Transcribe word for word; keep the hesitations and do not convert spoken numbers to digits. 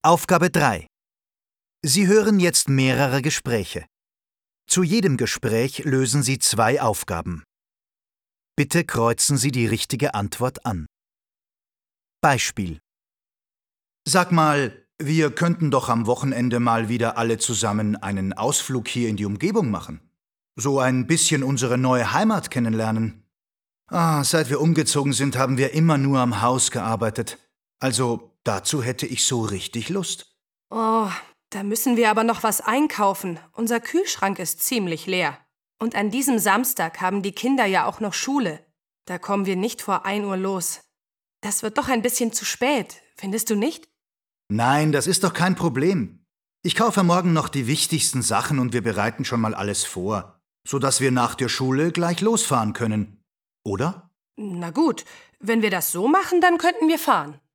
Aufgabe drei. Sie hören jetzt mehrere Gespräche. Zu jedem Gespräch lösen Sie zwei Aufgaben. Bitte kreuzen Sie die richtige Antwort an. Beispiel: Sag mal, wir könnten doch am Wochenende mal wieder alle zusammen einen Ausflug hier in die Umgebung machen. So ein bisschen unsere neue Heimat kennenlernen. Ah, seit wir umgezogen sind, haben wir immer nur am Haus gearbeitet. Also, dazu hätte ich so richtig Lust. Oh, da müssen wir aber noch was einkaufen. Unser Kühlschrank ist ziemlich leer. Und an diesem Samstag haben die Kinder ja auch noch Schule. Da kommen wir nicht vor ein Uhr los. Das wird doch ein bisschen zu spät, findest du nicht? Nein, das ist doch kein Problem. Ich kaufe morgen noch die wichtigsten Sachen und wir bereiten schon mal alles vor, sodass wir nach der Schule gleich losfahren können. Oder? Na gut, wenn wir das so machen, dann könnten wir fahren.